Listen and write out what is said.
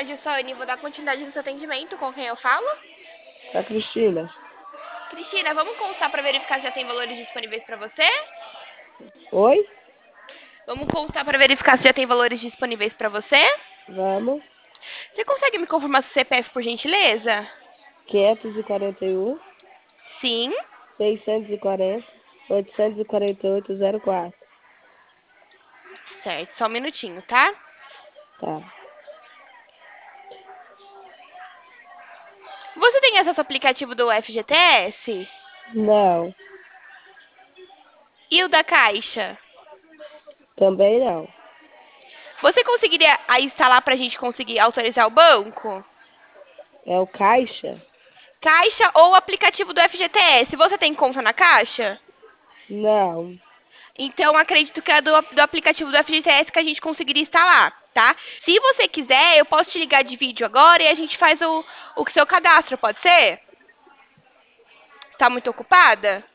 tarde, Sônia. Vou dar continuidade no seu atendimento. Com quem eu falo? A Cristina. Cristina, vamos consultar para verificar se já tem valores disponíveis para você? Oi? Vamos consultar para verificar se já tem valores disponíveis para você? Vamos. Você consegue me confirmar seu CPF, por gentileza? 541, Sim. 640, 848, 04. Certo, só um minutinho, tá? Tá. Você tem acesso ao aplicativo do FGTS? Não, E o da Caixa? também não. Você conseguiria instalar para a gente conseguir autorizar o banco? É o Caixa? Caixa ou aplicativo do FGTS? Você tem conta na Caixa? Não. Então, acredito que é do aplicativo do FGTS que a gente conseguiria instalar, tá? Se você quiser, eu posso te ligar de vídeo agora e a gente faz o seu cadastro, pode ser? Tá muito ocupada?